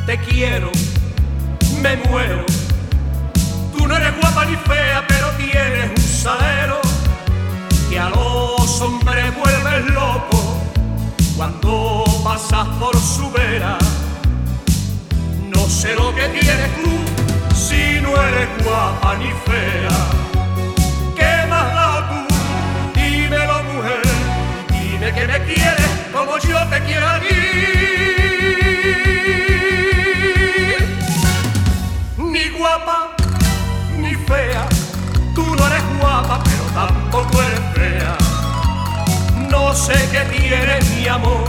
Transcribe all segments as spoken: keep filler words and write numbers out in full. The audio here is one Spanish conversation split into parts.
te quiero, me muero. Tú no eres guapa ni fea, pero tienes un salero que a los hombres vuelves locos cuando pasas por su vera. No sé lo que tienes tú si no eres guapa ni fea. ¿Qué me has dado tú? Dímelo, mujer. Dime que me quieres como yo te quiero a ti. Ni guapa ni fea, tú no eres guapa, pero tampoco eres fea. No sé qué tienes, mi amor.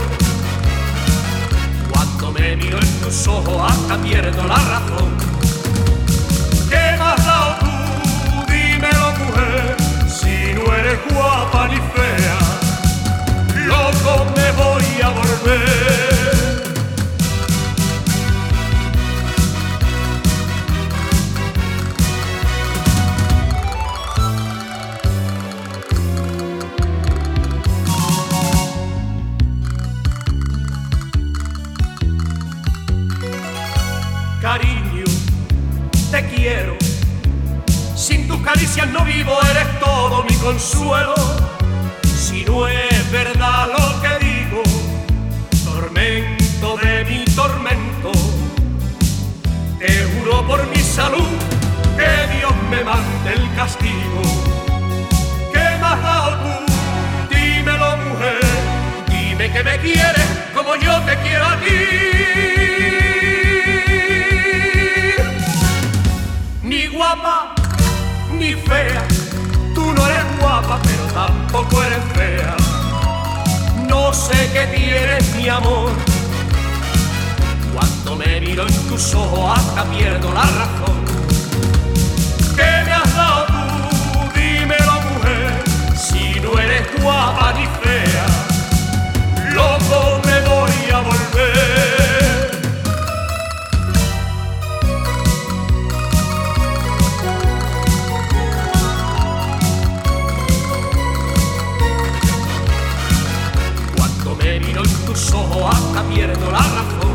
Cuando me miro en tus ojos hasta pierdo la razón. ¿Qué me has dado tú? Dímelo, mujer. Si no eres guapa ni fea, loco me voy a volver. Cariño, te quiero. Sin tus caricias no vivo, eres todo mi consuelo. Si no es verdad lo que digo, tormento de mi tormento. Te juro por mi salud que Dios me mande el castigo. ¿Qué me has dado tú? Dímelo, mujer. Dime que me quieres como yo te quiero a ti. Ni guapa ni fea, tú no eres guapa, pero tampoco eres fea. No sé qué tienes, mi amor. Cuando me miro en tus ojos hasta pierdo la razón. ¿Qué me has dado tú? Dímelo, mujer. Si no eres guapa ni fea, loco me voy a volver. Me miro en tus ojos hasta pierdo la razón.